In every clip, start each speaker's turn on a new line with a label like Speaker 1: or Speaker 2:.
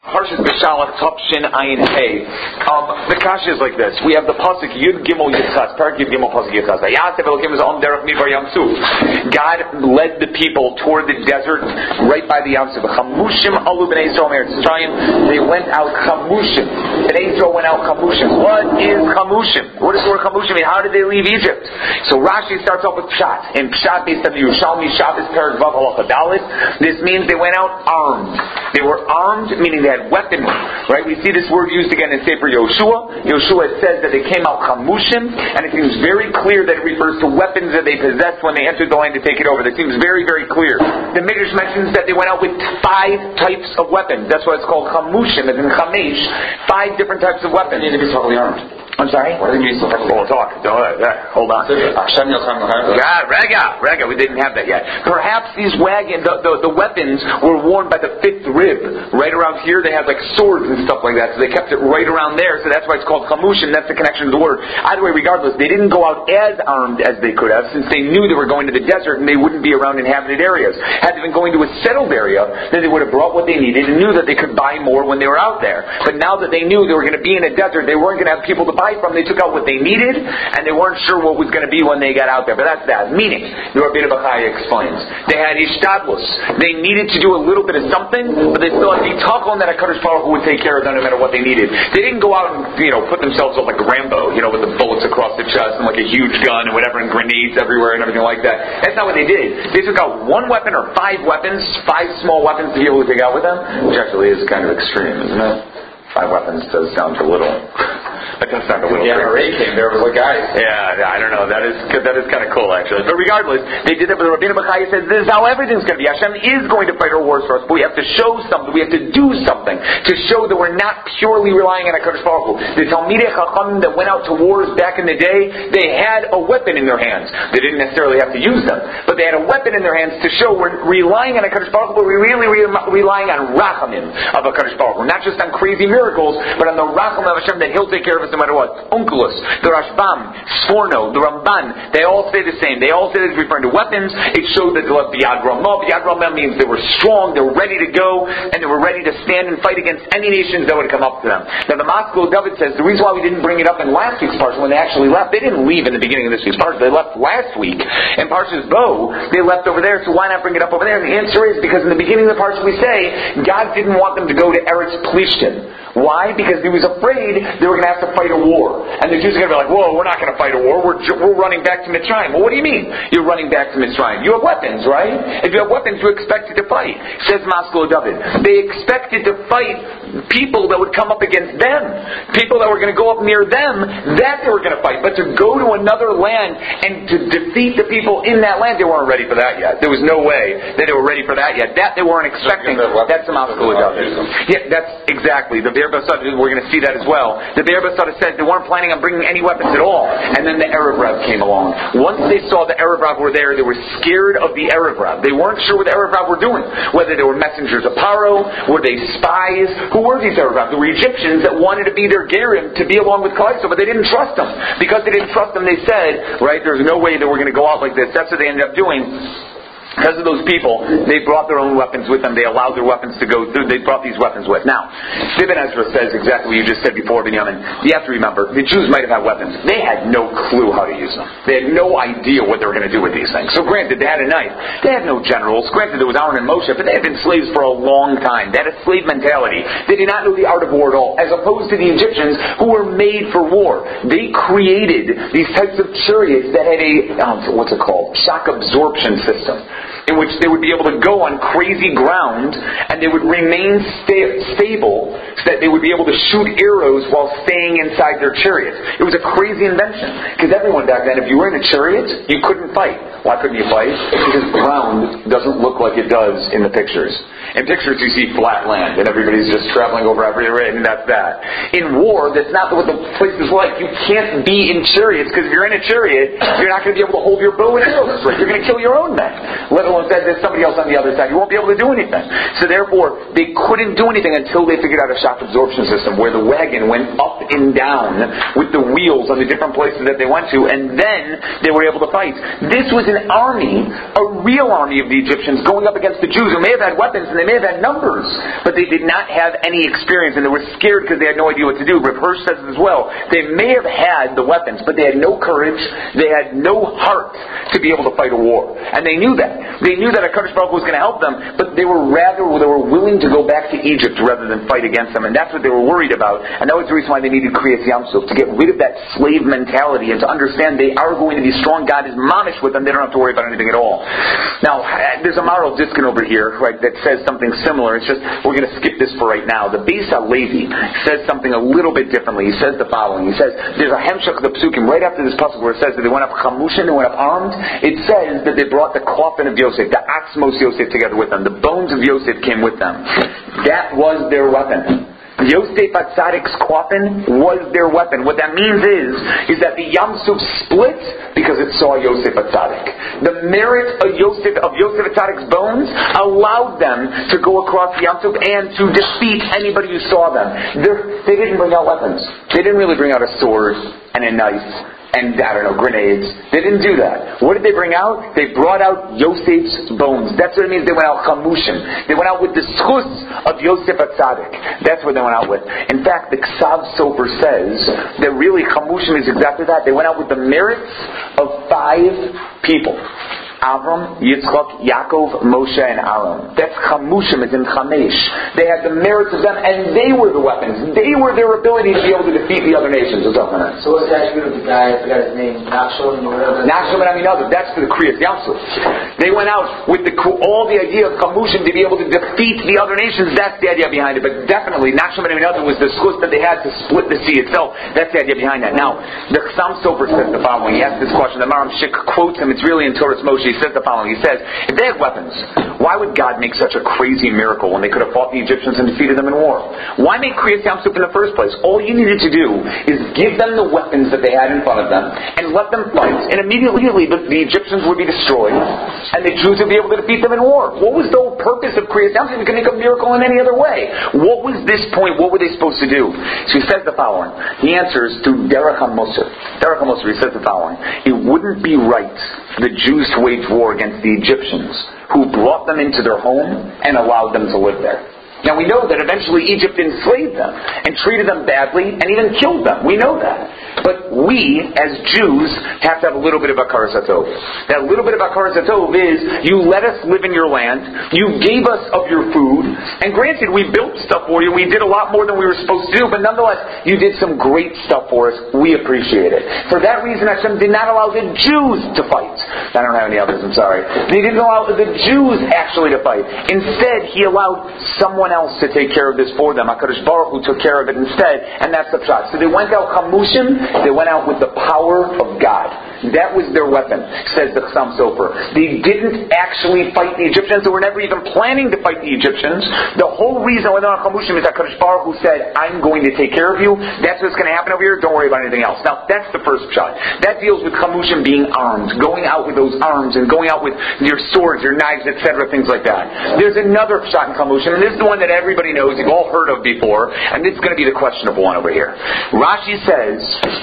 Speaker 1: Harshas B'Shalach Topshin Ayin Hey. The kasha is like this. We have the pasuk Yud Gimel Yitzchas, Parak Yud Gimel pasuk Yitzchas. Vayasev Elokim is on derech midbar Yam Suf. God led the people toward the desert, right by the Yam Suf. Chamushim alu b'nei Yisrael me'eretz Mitzrayim. They went out chamushim. Bnei Yisrael went out chamushim. What is chamushim? What does the word chamushim mean? How did they leave Egypt? So Rashi starts off with pshat. And pshat based on the Yerushalmi Shabbos Parak Vav Halacha Dalet. This means they went out armed. They were armed, meaning they had weapons, right? We see this word used again in Sefer Yoshua. Yoshua says that they came out chamushim, and it seems very clear that it refers to weapons that they possessed when they entered the land to take it over. That seems very, very clear. The Midrash mentions that they went out with 5 types of weapons. That's why it's called chamushim, as in chamesh. 5 different types of weapons.
Speaker 2: They need to be totally armed.
Speaker 1: I'm sorry?
Speaker 2: Why do you need to
Speaker 1: We'll talk. Hold on. Rega. We didn't have that yet. Perhaps these the weapons were worn by the 5th rib. Right around here they had like swords and stuff like that. So they kept it right around there. So that's why it's called chamushim. That's the connection to the word. Either way, regardless, they didn't go out as armed as they could have, since they knew they were going to the desert and they wouldn't be around inhabited areas. Had they been going to a settled area, then they would have brought what they needed and knew that they could buy more when they were out there. But now that they knew they were going to be in a desert, they weren't going to have people to buy from. They took out what they needed, and they weren't sure what was going to be when they got out there. But that's that. Meaning, the Rabbeinu Bachai explains, they had ishtadlus. They needed to do a little bit of something, but they still had bitachon that HaKadosh Baruch Hu would take care of them no matter what they needed. They didn't go out and put themselves up like Rambo, with the bullets across the chest and like a huge gun and whatever, and grenades everywhere and everything like that. That's not what they did. They took out 1 weapon or 5 weapons, 5 small weapons to be able to take out with them, which actually is kind of extreme, isn't it? 5 weapons does sound a little. That does sound a little.
Speaker 2: Yeah, Ray came there with guys.
Speaker 1: Yeah, I don't know. That is kind of cool, actually. But regardless, they did that. But Rabbeinu Bachai says this is how everything's going to be. Hashem is going to fight our wars for us, but we have to show something. We have to do something to show that we're not purely relying on HaKadosh Baruch Hu. The Talmidei Chachamim that went out to wars back in the day, they had a weapon in their hands. They didn't necessarily have to use them, but they had a weapon in their hands to show we're relying on HaKadosh Baruch Hu, but we're really relying on Rachamim of HaKadosh Baruch Hu, not just on crazy miracles, but on the Rachamim of Hashem that He'll take care of us no matter what. Onkelos, the Rashbam, Sforno, the Ramban, they all say the same. They all say that it's referring to weapons. It shows that they love Biyad Ramah. Biyad Ramah means they were strong, they were ready to go, and they were ready to stand and fight against any nations that would come up to them. Now the Maskil David says the reason why we didn't bring it up in last week's parsha when they actually left, they didn't leave in the beginning of this week's parsha. They left last week. In Parshas Bo, they left over there, so why not bring it up over there? And the answer is because in the beginning of the parsha we say God didn't want them to go to Eretz Plishtim. Why? Because he was afraid they were going to have to fight a war. And the Jews are going to be like, whoa, we're not going to fight a war. We're running back to Mitzrayim. Well, what do you mean you're running back to Mitzrayim? You have weapons, right? If you have weapons, you expected to fight. Says Maskil David. They expected to fight people that would come up against them. People that were going to go up near them, that they were going to fight. But to go to another land and to defeat the people in that land, they weren't ready for that yet. There was no way that they were ready for that yet. That they weren't expecting. That's the Maskil David. Yeah, that's exactly. The Be'er Basada, we're going to see that as well. The Be'er Basada said they weren't planning on bringing any weapons at all. And then the Erev Rav came along. Once they saw the Erev Rav were there, they were scared of the Erev Rav. They weren't sure what the Erev Rav were doing. Whether they were messengers of Paro, were they spies? Who were these Erev Rav? They were Egyptians that wanted to be their Gerim, to be along with Kaleso, but they didn't trust them. Because they didn't trust them, they said, right, there's no way that we're going to go out like this. That's what they ended up doing. Because of those people, they brought their own weapons with them. They allowed their weapons to go through. They brought these weapons with. Now, Ibn Ezra says exactly what you just said before, Binyamin. You have to remember, the Jews might have had weapons. They had no clue how to use them. They had no idea what they were going to do with these things. So granted, they had a knife. They had no generals. Granted, there was Aaron and Moshe, but they had been slaves for a long time. They had a slave mentality. They did not know the art of war at all, as opposed to the Egyptians who were made for war. They created these types of chariots that had shock absorption system, in which they would be able to go on crazy ground and they would remain stable so that they would be able to shoot arrows while staying inside their chariots. It was a crazy invention. Because everyone back then, if you were in a chariot, you couldn't fight. Why couldn't you fight? Because ground doesn't look like it does in the pictures. In pictures you see flat land and everybody's just traveling over everywhere and that's that. In war, that's not what the place is like. You can't be in chariots because if you're in a chariot, you're not going to be able to hold your bow and arrows. Right? You're going to kill your own men, let alone and said there's somebody else on the other side, you won't be able to do anything. So therefore, they couldn't do anything until they figured out a shock absorption system where the wagon went up and down with the wheels on the different places that they went to, and then they were able to fight. This was an army, a real army of the Egyptians going up against the Jews who may have had weapons and they may have had numbers, but they did not have any experience and they were scared because they had no idea what to do. Reb Hirsch says as well, they may have had the weapons, but they had no courage, they had no heart to be able to fight a war. And they knew that. They knew that HaKadosh Baruch Hu was going to help them, but they were willing to go back to Egypt rather than fight against them. And that's what they were worried about. And that was the reason why they needed Kriyas Yamsuf, to get rid of that slave mentality and to understand they are going to be strong. God is mamish with them. They don't have to worry about anything at all. Now, there's a Maral Diskin over here, right, that says something similar. It's just, we're going to skip this for right now. The Beis HaLevi says something a little bit differently. He says the following. He says, there's a Hemshech of the Psukim right after this pasuk where it says that they went up chamushin, they went up armed. It says that they brought the coffin of Yosef, the Atzmos Yosef together with them. The bones of Yosef came with them. That was their weapon. Yosef HaTzadik's coffin was their weapon. What that means is that the Yam Suf split because it saw Yosef HaTzadik. The merit of Yosef HaTzadik's bones allowed them to go across the Yam Suf and to defeat anybody who saw them. They didn't bring out weapons. They didn't really bring out a sword and a knife and, grenades. They didn't do that. What did they bring out? They brought out Yosef's bones. That's what it means they went out chamushim. They went out with the schus of Yosef HaTzadik. That's what they went out with. In fact, the Ksav Sofer says that really chamushim is exactly that. They went out with the merits of 5 people. Avram, Yitzchak, Yaakov, Moshe, and Aaron. That's chamushim, is in chamesh. They had the merits of them, and they were the weapons. They were their ability to be able to defeat the other nations. What's up, man?
Speaker 3: So what's the attribute of the guy? I forgot his name. Nachshon or whatever.
Speaker 1: Nachshon and Aminadav. That's for the Kriyas Yamsuf. They went out with all the idea of chamushim to be able to defeat the other nations. That's the idea behind it. But definitely, Nachshon and Aminadav was the schus that they had to split the sea itself. That's the idea behind that. Now, the Chassam Sofer says the following. He asked this question. The Maram Shik quotes him. It's really in Torah's Moshe. He says the following. He says, if they had weapons, why would God make such a crazy miracle when they could have fought the Egyptians and defeated them in war? Why make Kriyas Yamsuf in the first place? All you needed to do is give them the weapons that they had in front of them and let them fight. And immediately the Egyptians would be destroyed and the Jews would be able to defeat them in war. What was the whole purpose of Kriyas Yamsuf? You could make a miracle in any other way. What was this point? What were they supposed to do? So he says the following. He answers through Derech HaMosar. Derech HaMosar, he says the following. It wouldn't be right for the Jews to wage war against the Egyptians who brought them into their home and allowed them to live there. Now we know that eventually Egypt enslaved them and treated them badly and even killed them. We know that. But we, as Jews, have to have a little bit of Hakaras Hatov. That little bit of Hakaras Hatov is, you let us live in your land, you gave us of your food, and granted, we built stuff for you, we did a lot more than we were supposed to do, but nonetheless, you did some great stuff for us, we appreciate it. For that reason, Hashem did not allow the Jews to fight. I don't have any others, I'm sorry. He didn't allow the Jews actually to fight. Instead, He allowed someone else to take care of this for them. HaKadosh Baruch Hu took care of it instead, and that's the pshat. So they went out chamushim, they went out with the power of God. That was their weapon, says the Chassam Sofer. They didn't actually fight the Egyptians. They were never even planning to fight the Egyptians. The whole reason why they're on chamushim is that HaKadosh Baruch Hu said, I'm going to take care of you. That's what's going to happen over here. Don't worry about anything else. Now, that's the first pshat. That deals with chamushim being armed, going out with those arms, and going out with your swords, your knives, etc., things like that. There's another pshat in chamushim, and this is the one that everybody knows, you've all heard of before, and this is going to be the questionable one over here. Rashi says,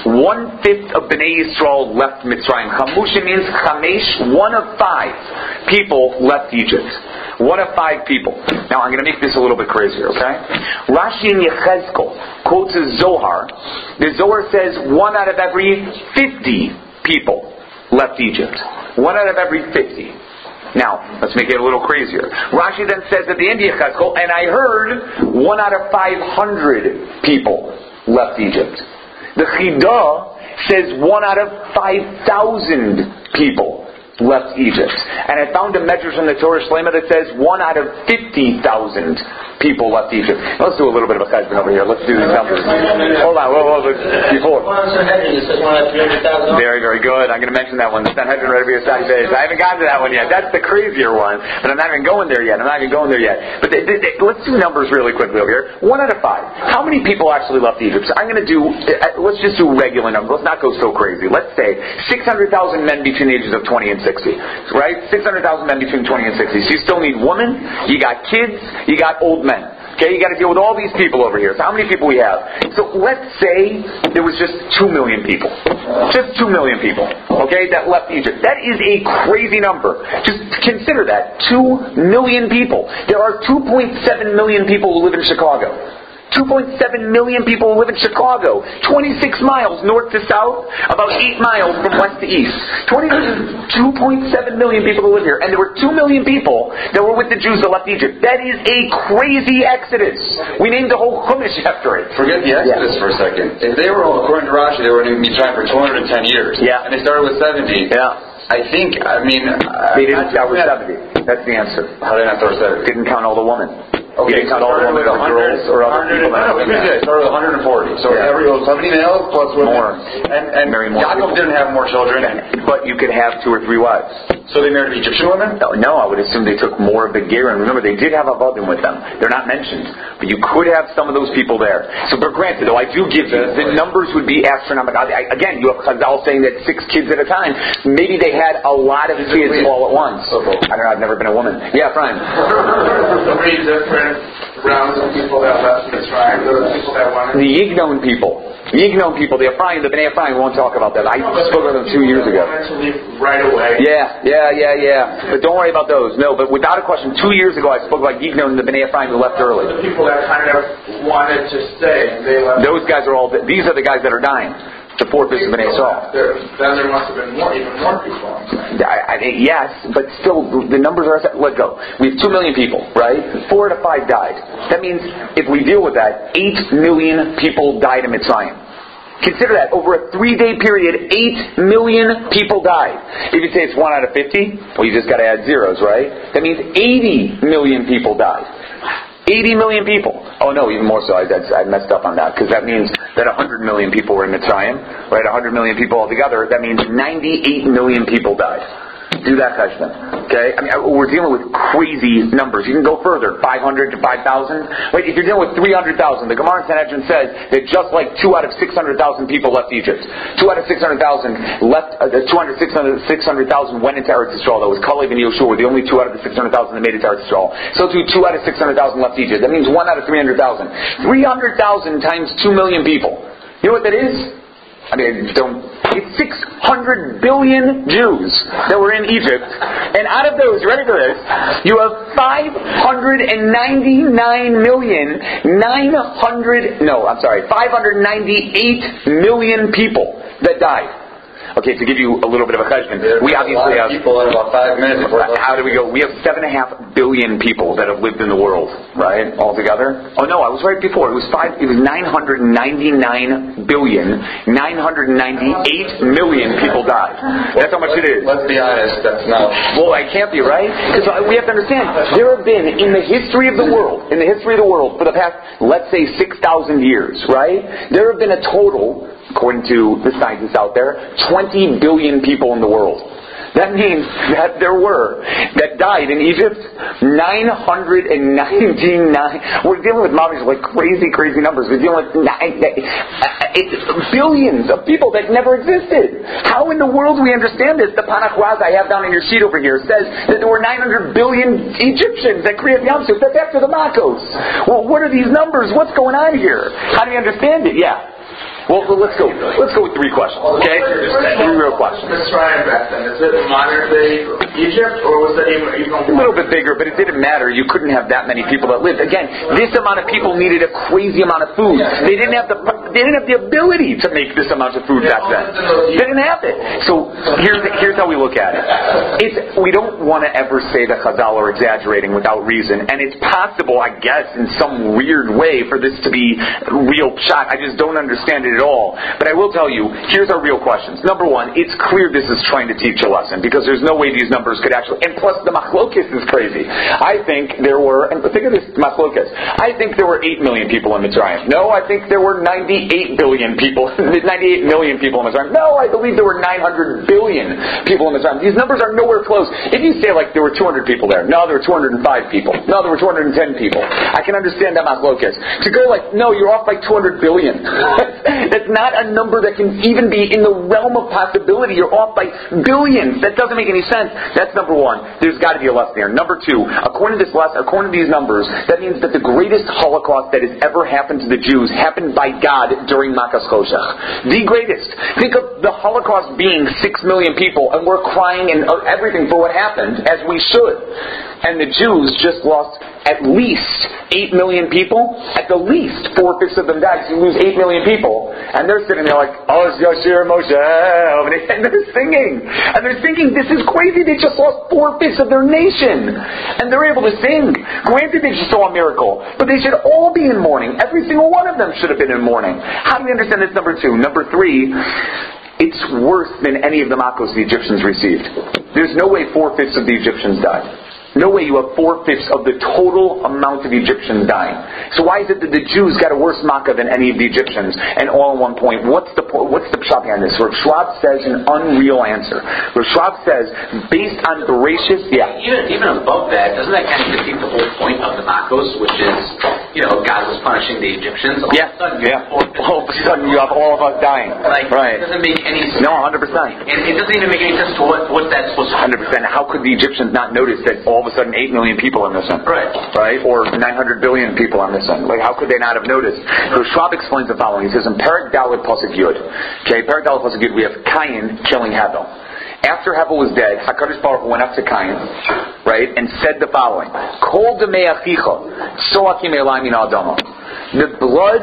Speaker 1: 1/5 of Bnei Yisrael left Mitzrayim. Chamushim means chamesh, 1 of 5 people left Egypt. 1 of 5 people. Now I'm going to make this a little bit crazier, okay? Rashi in Yechezkel quotes a Zohar. The Zohar says 1 out of every 50 people left Egypt. 1 out of every 50. Now, let's make it a little crazier. Rashi then says at the end of Yechezkel, and I heard 1 out of 500 people left Egypt. The Chidah says 1 out of 5,000 people left Egypt. And I found a measure from the Torah Shlema that says 1 out of 50,000 people left Egypt. Now let's do a little bit of a cheshbon over here. Let's do these numbers. Hold on, before. Very, very good. I'm going to mention that one. The Sanhedrin right over here. I haven't gotten to that one yet. That's the crazier one, but I'm not even going there yet. But let's do numbers really quickly over here. 1 out of 5. How many people actually left Egypt? So I'm going to do, let's just do regular numbers. Let's not go so crazy. Let's say 600,000 men between the ages of 20 and 60. Right? 600,000 men between 20 and 60. So you still need women, you got kids, you got old men. Okay, you got to deal with all these people over here. So how many people we have? So let's say there was just 2 million people. Just 2 million people. Okay, that left Egypt. That is a crazy number. Just consider that. 2 million people. There are 2.7 million people who live in Chicago. 2.7 million people who live in Chicago. 26 miles north to south, about 8 miles from west to east. 2.7 million people who live here. And there were 2 million people that were with the Jews that left Egypt. That is a crazy exodus. We named the whole Chumash after it.
Speaker 2: Forget the exodus for a second. If they were, according to Rashi, they were in Mitzrayim for 210 years.
Speaker 1: Yeah.
Speaker 2: And they started with 70.
Speaker 1: Yeah.
Speaker 2: They didn't
Speaker 1: start with 70. That's the answer.
Speaker 2: How did they not start with 70?
Speaker 1: Didn't count all the women.
Speaker 2: Okay,
Speaker 1: you didn't count all the women or girls or other people.
Speaker 2: It started with 140. So every 70 males plus women.
Speaker 1: More.
Speaker 2: And
Speaker 1: marry more
Speaker 2: Yaakov
Speaker 1: people.
Speaker 2: didn't have more children.
Speaker 1: But you could have 2 or 3 wives.
Speaker 2: So they married Egyptian women?
Speaker 1: No, I would assume they took more of the gear. And remember, they did have Avadim with them. They're not mentioned. But you could have some of those people there. So, but granted, though, I do give you, the numbers would be astronomical. Again, you have Chazal saying that 6 kids at a time. Maybe they had a lot of kids all at once. I don't know, I've never been a woman. Yeah, Brian.
Speaker 4: 3 different rounds of people that left Mitzrayim, the people that wanted.
Speaker 1: The Yignon people. The Ephraim, the Bnei Ephraim, we won't talk about that. I spoke about them 2 years ago.
Speaker 4: Right away.
Speaker 1: Yeah. But don't worry about those. No, but without a question, 2 years ago I spoke about Yignon and the Bnei Ephraim who left early.
Speaker 4: The people that kind of wanted to stay, and they left.
Speaker 1: Those guys are these are the guys that are dying. The 4/5 of Bnei Yisrael.
Speaker 4: Then there must have been even more people.
Speaker 1: Yes, but still, the numbers are. Let's go. We have 2 million people, right? 4 to 5 died. That means if we deal with that, 8 million people died in Mitzrayim. Consider that over a 3-day period, 8 million people died. If you say it's 1 out of 50, well, you just got to add zeros, right? That means 80 million people died. 80 million people. Oh no, even more so. I messed up on that because that means that 100 million people were in Mitzrayim, right? 100 million people altogether. That means 98 million people died. Do that question. Okay? I mean, we're dealing with crazy numbers. You can go further, 500 to 5,000. Wait, if you're dealing with 300,000, the Gemara in Sanhedrin says that just like 2 out of 600,000 people left Egypt, 2 out of 600,000 left. 600,000 went into Eretz Yisrael. That was Kalev and Yoshua were the only 2 out of the 600,000 that made it to Eretz Yisrael. So too, 2 out of 600,000 left Egypt. That means 1 out of 300,000. 300,000 times 2 million people. You know what that is? It's 600 billion Jews that were in Egypt. And out of those, you ready for this? You have 598 million people that died. Okay, to give you a little bit of a cheshbon, we obviously have
Speaker 2: people in about 5 minutes.
Speaker 1: How do we go? We have 7.5 billion people that have lived in the world, right? Altogether. Oh no, I was right before. It was 999 billion, 998 million people died. That's how much it is.
Speaker 2: Let's be honest. That's not.
Speaker 1: Well, I can't be right because we have to understand there have been in the history of the world, for the past, let's say 6,000 years, right? There have been a total, according to the scientists out there, 20 billion people in the world. That means that there were, that died in Egypt, 999. We're dealing with like crazy numbers. We're dealing with billions of people that never existed. How in the world do we understand this? The Panach Raz I have down on your sheet over here says that there were 900 billion Egyptians that created Yam Suf. That's after the Makos. Well, what are these numbers? What's going on here? How do you understand it? Yeah. Well, let's go with 3 questions, okay? 3 real questions.
Speaker 4: Mitzrayim back then, is it modern day Egypt, or was it even
Speaker 1: a little bit bigger? But it didn't matter. You couldn't have that many people that lived. Again, this amount of people needed a crazy amount of food. They didn't have the ability to make this amount of food back then. They didn't have it. So here's how we look at it. We don't want to ever say that Chazal are exaggerating without reason, and it's possible, I guess, in some weird way for this to be real shot. I just don't understand it at all. But I will tell you, here's our real questions. Number 1, it's clear this is trying to teach a lesson because there's no way these numbers could actually, and plus the machlokes is crazy. I think there were, and think of this machlokes, I think there were 8 million people in Mitzrayim. No, I think there were 98 million people in Mitzrayim. No, I believe there were 900 billion people in Mitzrayim. These numbers are nowhere close. If you say like there were 200 people there, no, there were 205 people. No, there were 210 people. I can understand that machlokes. To go like, no, you're off by 200 billion. That's not a number that can even be in the realm of possibility. You're off by billions. That doesn't make any sense. That's number one. There's got to be a lesson there. Number two, according to these numbers, that means that the greatest Holocaust that has ever happened to the Jews happened by God during Makas Choshech. The greatest. Think of the Holocaust being 6 million people, and we're crying and everything for what happened, as we should. And the Jews just lost at least 8 million people. At the least, 4/5 of them died. So you lose 8 million people. And they're sitting there like, Oz Yashir Moshe. And they're singing. And they're thinking, this is crazy. They just lost 4/5 of their nation. And they're able to sing. Granted, they just saw a miracle. But they should all be in mourning. Every single one of them should have been in mourning. How do we understand this? Number two. Number three, it's worse than any of the makos the Egyptians received. There's no way 4/5 of the Egyptians died. No way you have 4/5 of the total amount of Egyptians dying. So why is it that the Jews got a worse makkah than any of the Egyptians? And all in one point, what's the pshat behind this? Rav Schwab says an unreal answer. Rav Schwab says, based on Bereshit,
Speaker 5: Even above that, doesn't that kind of defeat the whole point of the makkos, which is, God was punishing the Egyptians? All of a sudden you have all of us dying. Right. It doesn't make any sense.
Speaker 1: No, 100%.
Speaker 5: And it doesn't even make any sense to what that's supposed to be.
Speaker 1: 100%. How could the Egyptians not notice that all of a sudden 8 million people are missing? Right? Or 900 billion people are missing. Like, how could they not have noticed? So Schwab explains the following. He says in Perek Dalet Pasuk Yud. Okay, Perek Dalet Pasuk Yud, we have Cain killing Hevel. After Hevel was dead, HaKadosh Baruch Hu went up to Cain, right, and said the following: Kol demei achicha soakim elai min ha'adama. The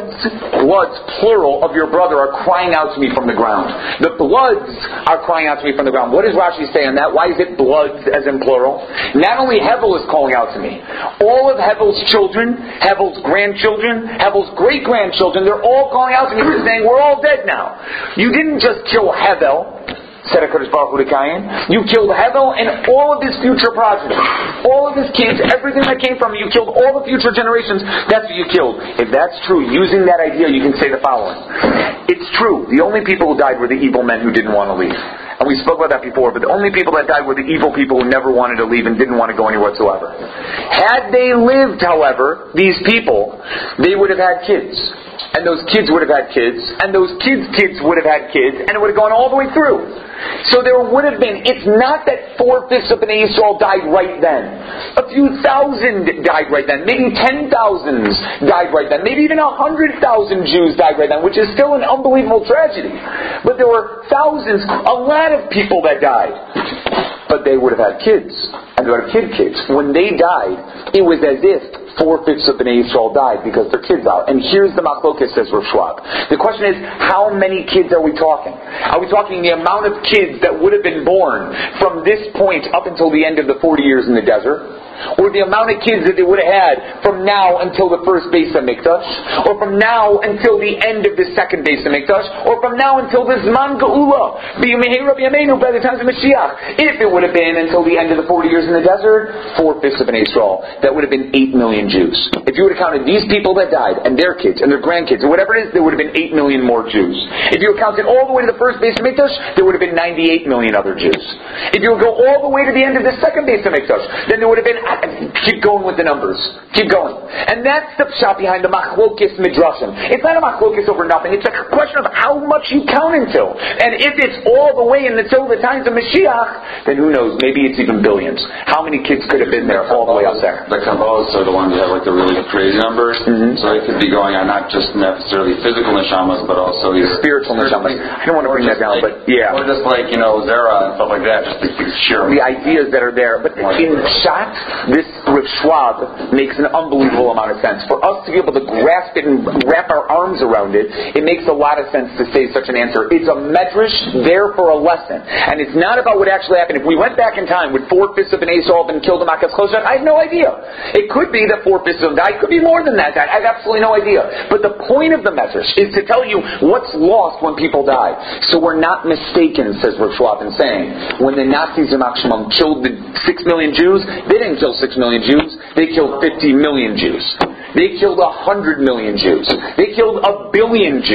Speaker 1: bloods, plural, of your brother are crying out to me from the ground. The bloods are crying out to me from the ground. What does Rashi say on that? Why is it bloods as in plural? Not only Hevel is calling out to me. All of Hevel's children, Hevel's grandchildren, Hevel's great-grandchildren, they're all calling out to me. They're saying, we're all dead now. You didn't just kill Hevel, said HaKadosh Baruch Hu to Cain. You killed Hevel and all of his future progeny. All of his kids, everything that came from him, you killed all the future generations. That's what you killed. If that's true, using that idea, you can say the following. It's true. The only people who died were the evil men who didn't want to leave. And we spoke about that before, but the only people that died were the evil people who never wanted to leave and didn't want to go anywhere whatsoever. Had they lived, however, these people, they would have had kids. And those kids would have had kids, and those kids' kids would have had kids, and it would have gone all the way through. So there would have been, it's not that 4/5 of Bnei Yisrael died right then. A few thousand died right then. Maybe 10,000 died right then. Maybe even 100,000 Jews died right then, which is still an unbelievable tragedy. But there were thousands, a lot of people that died. But they would have had kids, and they would have kids. When they died, it was as if 4/5 of Bnei Yisrael died because their kids are. And here's the machlokes, says Rav Schwab. The question is, how many kids are we talking? Are we talking the amount of kids that would have been born from this point up until the end of the 40 years in the desert? Or the amount of kids that they would have had from now until the first Beis HaMikdash? Or from now until the end of the second Beis HaMikdash? Or from now until the Zman Geula? By the time of Mashiach. If it would have been until the end of the 40 years in the desert, 4/5 of Bnei Yisrael, that would have been 8 million Jews. If you would have counted these people that died, and their kids, and their grandkids, or whatever it is, there would have been 8 million more Jews. If you counted all the way to the first Beis HaMikdash, there would have been 98 million other Jews. If you would go all the way to the end of the second Beis HaMikdash, then there would have been, keep going with the numbers. Keep going. And that's the pshat behind the machlokes midrashim. It's not a machlokes over nothing. It's a question of how much you count until. And if it's all the way until the times of Mashiach, then who knows? Maybe it's even billions. How many kids could have been there all the way up there?
Speaker 2: The Kabbalahs are the ones that have like the really crazy numbers. Mm-hmm. So it could be going on not just necessarily physical neshamas, but also these
Speaker 1: spiritual neshamas. I don't want to bring that down, but yeah.
Speaker 2: Or just like, Zerah and stuff like that, just to share
Speaker 1: the ideas that are there. But in Pshat, this Rav Schwab makes an unbelievable amount of sense. For us to be able to grasp it and wrap our arms around it, it makes a lot of sense to say such an answer. It's a medrash there for a lesson. And it's not about what actually happened. If we went back in time, would 4/5 of Bnei Yisrael have been killed in Makas Choshech? I have no idea. It could be that 4/5 of them died. It could be more than that. I have absolutely no idea. But the point of the medrash is to tell you what's lost when people die. So we're not mistaken, says Rav Schwab, in saying, when the Nazis in Shemam killed the 6 million Jews, they didn't kill 6 million Jews. They killed 50 million Jews. They killed 100 million Jews. They killed 1 billion Jews.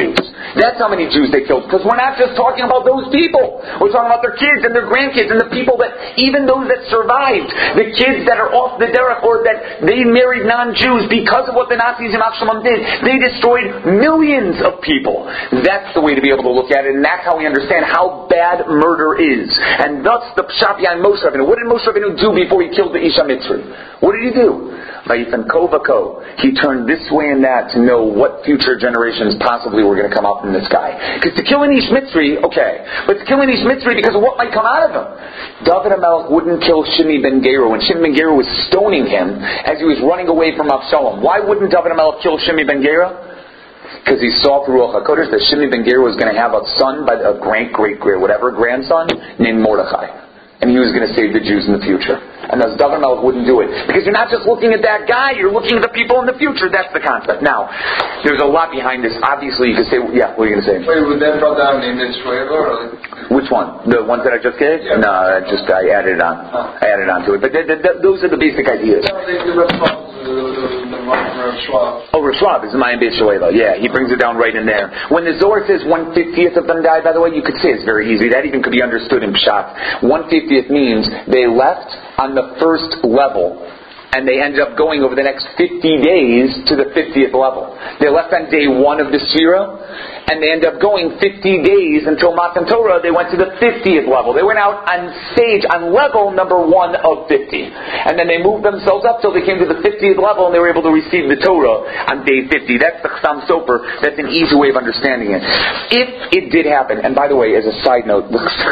Speaker 1: That's how many Jews they killed. Because we're not just talking about those people. We're talking about their kids and their grandkids and the people that, even those that survived, the kids that are off the derech or that they married non-Jews because of what the Nazis in Shalom did. They destroyed millions of people. That's the way to be able to look at it, and that's how we understand how bad murder is. And thus the Pshat behind Moshe Rabbeinu. What did Moshe Rabbeinu do before he killed the Isha Mitzri? What did he do? He turned this way and that to know what future generations possibly were going to come out from this guy. Because to kill an Ish Mitzri, okay. But to kill an Ish Mitzri because of what might come out of him. David HaMelech wouldn't kill Shimi ben Gera when Shimi ben Gera was stoning him as he was running away from Avshalom. Why wouldn't David HaMelech kill Shimi ben Gera? Because he saw through Ruach HaKodesh that Shimi ben Gera was going to have a son, a grandson, named Mordechai. And he was going to save the Jews in the future. And thus David HaMelech wouldn't do it. Because you're not just looking at that guy, you're looking at the people in the future. That's the concept. Now, there's a lot behind this. Obviously, you could say, yeah, what are you going to say?
Speaker 6: Wait, would that brother have named it Shmuel?
Speaker 1: Which one? The ones that I just gave? Yeah. No, I added it on. I added on to it. But those are the basic ideas. Rav Schwab is Mayim Beis Shoeva. Yeah, he brings it down right in there. When the Zohar says 1/50th of them died, by the way, you could say it's very easy. That even could be understood in Pshat. 1/50th means they left on the first level, and they ended up going over the next 50 days to the 50th level. They left on day 1 of the Sphira, and they ended up going 50 days until Matan Torah. They went to the 50th level. They went out on stage on level number 1 of 50. And then they moved themselves up till they came to the 50th level and they were able to receive the Torah on day 50. That's the Chassam Sofer. That's an easy way of understanding it. If it did happen, and by the way, as a side note, the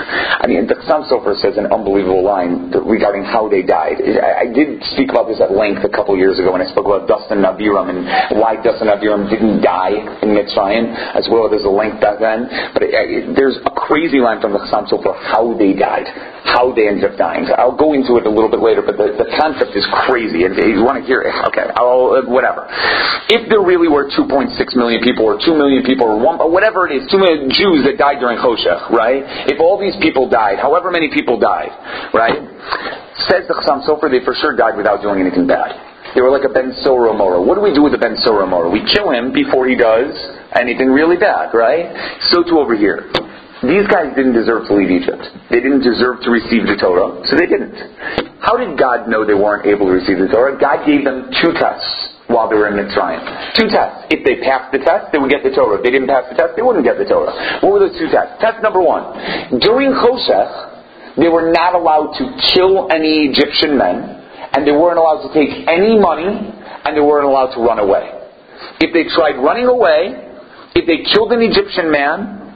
Speaker 1: Chassam Sofer says an unbelievable line regarding how they died. I did speak about this at length a couple years ago when I spoke about Dustin Aviram and why Dustin Aviram didn't die in Mitzrayim, as well as a length back then. But there's a crazy line from the Chassam Sofer how they died, how they ended up dying. I'll go into it a little bit later, but the concept is crazy. And if you want to hear it, okay, whatever. If there really were 2.6 million people, or 2 million people, or whatever it is, 2 million Jews that died during Choshech, right? If all these people died, however many people died, right? Says the Chassam Sofer, they for sure died without doing anything bad. They were like a Ben Soromora. What do we do with the Ben Soromora? We kill him before he does anything really bad, right? So too over here. These guys didn't deserve to leave Egypt. They didn't deserve to receive the Torah, so they didn't. How did God know they weren't able to receive the Torah? God gave them 2 tests while they were in Mitzrayim. 2 tests. If they passed the test, they would get the Torah. If they didn't pass the test, they wouldn't get the Torah. What were those 2 tests? Test number 1. During Choshech, they were not allowed to kill any Egyptian men, and they weren't allowed to take any money, and they weren't allowed to run away. If they tried running away, if they killed an Egyptian man,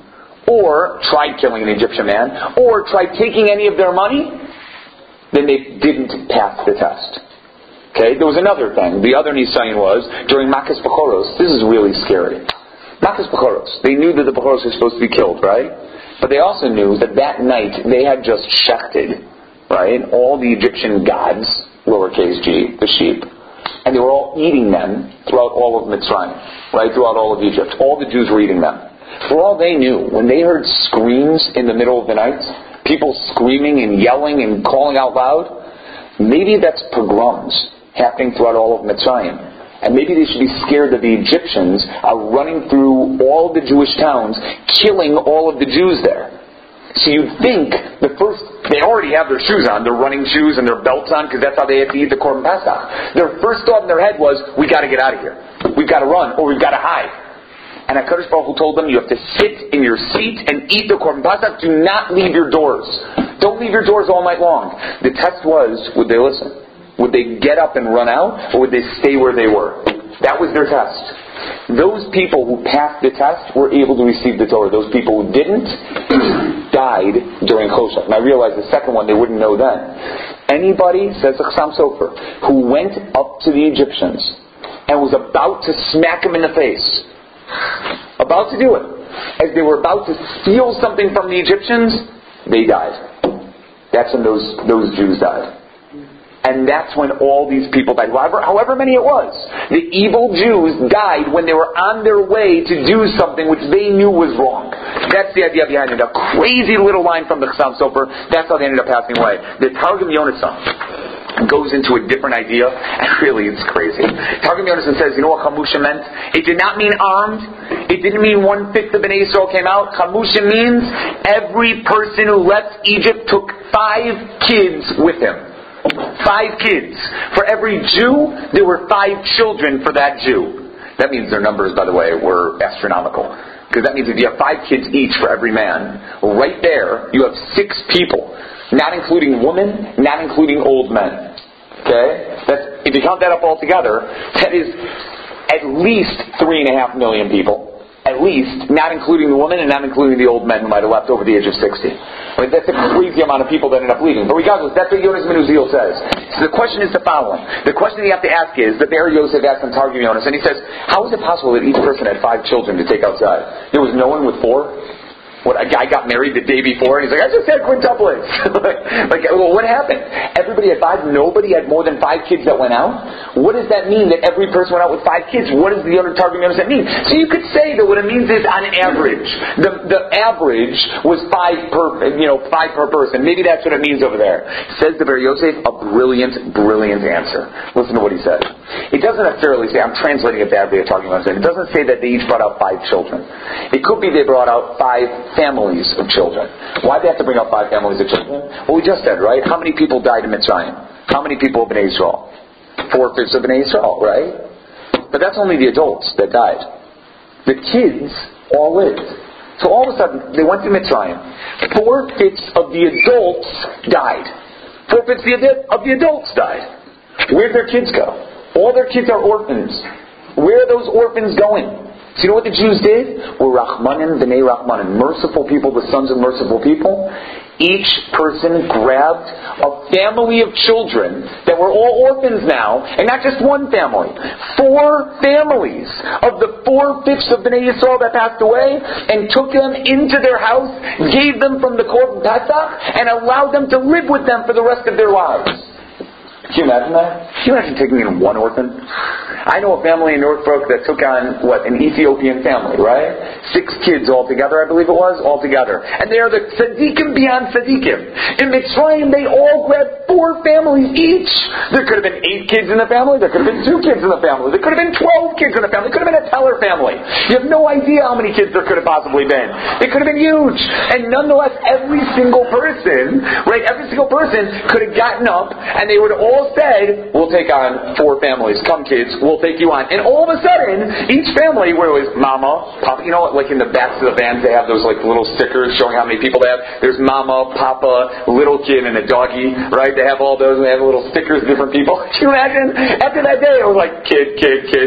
Speaker 1: or tried killing an Egyptian man, or tried taking any of their money, then they didn't pass the test. Okay, there was another thing. The other Nisayon was, during Makas Bechoros, this is really scary. Makas Bechoros, they knew that the Bechoros were supposed to be killed, right? But they also knew that night they had just shechted, right, all the Egyptian gods, lowercase g, the sheep, and they were all eating them throughout all of Mitzrayim, right, throughout all of Egypt. All the Jews were eating them. For all they knew, when they heard screams in the middle of the night, people screaming and yelling and calling out loud, maybe that's pogroms happening throughout all of Mitzrayim. And maybe they should be scared that the Egyptians are running through all the Jewish towns, killing all of the Jews there. So you'd think they already have their shoes on, their running shoes and their belts on, because that's how they had to eat the Korban Pesach. Their first thought in their head was, we got to get out of here. We've got to run, or we've got to hide. And HaKadosh Baruch Hu told them, you have to sit in your seat and eat the Korban Pesach. Do not leave your doors. Don't leave your doors all night long. The test was, would they listen? Would they get up and run out, or would they stay where they were? That was their test. Those people who passed the test were able to receive the Torah. Those people who didn't died during Choshech. And I realized the second one they wouldn't know then. Anybody, says the Chassam Sofer, who went up to the Egyptians and was about to smack them in the face, about to do it, as they were about to steal something from the Egyptians, they died. That's when those Jews died. And that's when all these people died. However many it was. The evil Jews died when they were on their way to do something which they knew was wrong. That's the idea behind it. A crazy little line from the Chassam Sofer. That's how they ended up passing away. The Targum Yonasan. goes into a different idea, and really it's crazy. Targum Yonason says, you know what chamusha meant? It did not mean armed. It didn't mean 1/5 of Bnei Yisrael came out. Chamusha means every person who left Egypt took 5 kids with him. 5 kids. For every Jew, there were 5 children for that Jew. That means their numbers, by the way, were astronomical. Because that means if you have 5 kids each for every man, right there, you have 6 people. Not including women, not including old men. Okay? If you count that up all together, that is at least 3.5 million people. At least, not including the women and not including the old men who might have left over the age of 60. I mean, that's a crazy amount of people that end up leaving. But regardless, that's what Yonas ben Uziel says. So the question is the following. The question you have to ask is, that Be'er Yosef asked on Targum Yonas, and he says, how is it possible that each person had 5 children to take outside? There was no one with 4? What, a guy got married the day before and he's like, I just had quintuplets. Well, what happened? Everybody had 5, nobody had more than 5 kids that went out? What does that mean that every person went out with 5 kids? What does the other Targum Yonas mean? So you could say that what it means is on average. The average was 5 per person. Maybe that's what it means over there. Says the Be'er Yosef, a brilliant, brilliant answer. Listen to what he says. It doesn't necessarily say, I'm translating it badly at Targum Yonas, it doesn't say that they each brought out 5 children. It could be they brought out 5 families of children. Why'd they have to bring out 5 families of children? Well, we just said, right? How many people died in Mitzrayim? How many people of Bnei Yisrael? 4/5 of Bnei Yisrael, right? But that's only the adults that died. The kids all lived. So all of a sudden, they went to Mitzrayim. 4/5 of the adults died. 4/5 of the adults died. Where'd their kids go? All their kids are orphans. Where are those orphans going? So you know what the Jews did? Were Rachmanim b'nei Rachmanim, merciful people, the sons of merciful people. Each person grabbed a family of children that were all orphans now, and not just one family. 4 families of the 4/5 of Bnei Yisrael that passed away, and took them into their house, gave them from the Korban Pesach, and allowed them to live with them for the rest of their lives. Can you imagine that? Can you imagine taking in 1 orphan? I know a family in Northbrook that took on, an Ethiopian family, right? 6 kids altogether, I believe it was, altogether. And they are the tzaddikim beyond tzaddikim. In Mitzrayim, they all grabbed 4 families each. There could have been 8 kids in the family. There could have been 2 kids in the family. There could have been 12 kids in the family. It could have been a Teller family. You have no idea how many kids there could have possibly been. It could have been huge. And nonetheless, every single person could have gotten up, and they would all said, we'll take on 4 families. Come kids, we'll take you on. And all of a sudden, each family, where it was Mama, Papa, you know what, like in the backs of the vans, they have those little stickers showing how many people they have. There's Mama, Papa, little kid, and a doggy, right? They have all those, and they have little stickers of different people. Can you imagine? After that day, it was like kid.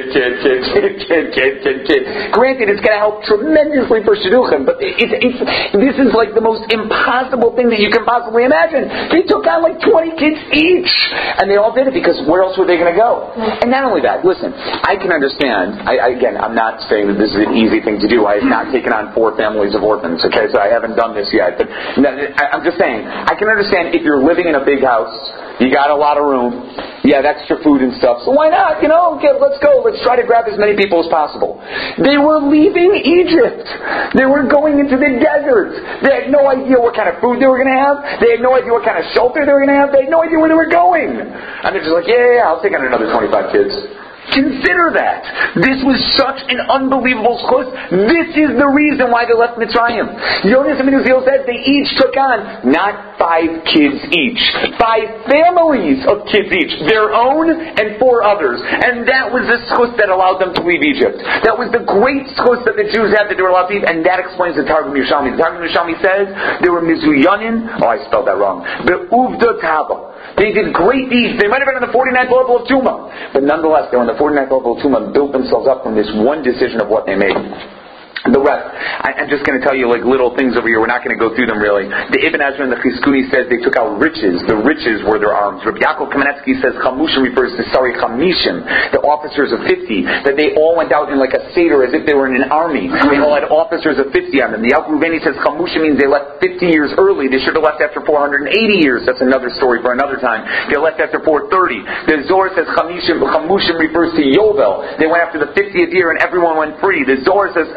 Speaker 1: Granted, it's going to help tremendously for Shidduchim, but this is like the most impossible thing that you can possibly imagine. They took on 20 kids each. And they all did it because where else were they going to go? And not only that, listen, I can understand, again, I'm not saying that this is an easy thing to do. I have not taken on 4 families of orphans, okay? So I haven't done this yet. But I'm just saying, I can understand if you're living in a big house, you got a lot of room, you have extra food and stuff, so why not? Let's go. Let's try to grab as many people as possible. They were leaving Egypt. They were going into the desert. They had no idea what kind of food they were going to have. They had no idea what kind of shelter they were going to have. They had no idea where they were going. And they're just like, yeah, I'll take on another 25 kids. Consider that. This was such an unbelievable schus. This is the reason why they left Mitzrayim. Yonas ben Uziel said they each took on not 5 kids each, 5 families of kids each, their own and 4 others. And that was the schus that allowed them to leave Egypt. That was the great schus that the Jews had that they were allowed to leave, and that explains the Targum Yerushalmi. The Targum Yerushalmi says they were mizuyanin. Oh, I spelled that wrong. The uvda tava. They did great deeds. They might have been on the 49th level of Tumah, but nonetheless, they were on the 49th level of Tumah and built themselves up from this one decision of what they made. The rest, I'm just going to tell you little things over here. We're not going to go through them really. The Ibn Ezra and the Chizkuni says they took out riches. The riches were their arms. Rabbi Yaakov Kamenetsky says Chamushim refers to Chamishim, the officers of 50, that they all went out in a seder as if they were in an army. They all had officers of 50 on them. The Yaakov Ruveni says Chamushim means they left 50 years early. They should have left after 480 years. That's another story for another time. They left after 430. The Zohar says Chamushim refers to Yovel. They went after the 50th year and everyone went free. The Zohar says, that's the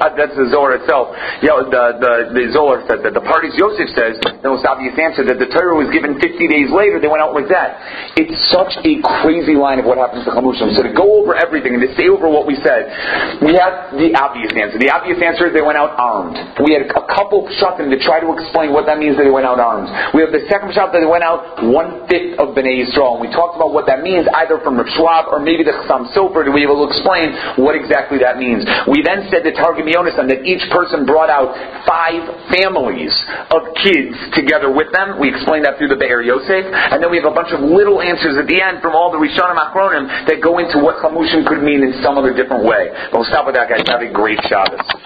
Speaker 1: the Zohar itself. The Zohar says that. The parties Yosef says, the most obvious answer, that the Torah was given 50 days later, they went out like that. It's such a crazy line of what happens to Chamushim. So to go over everything and to stay over what we said, we have the obvious answer. The obvious answer is they went out armed. We had a couple pshatim to try to explain what that means that they went out armed. We have the second pshat that they went out 1/5 of Bnei Yisrael. And we talked about what that means, either from Rav Schwab or maybe the Chassam Sofer, to be able to explain what exactly that means. We then said to Targum Yonasan that each person brought out 5 families of kids together with them. We explained that through the Be'er Yosef. And then we have a bunch of little answers at the end from all the Rishonim Achronim that go into what Chamushim could mean in some other different way. But we'll stop with that, guys. Have a great Shabbos.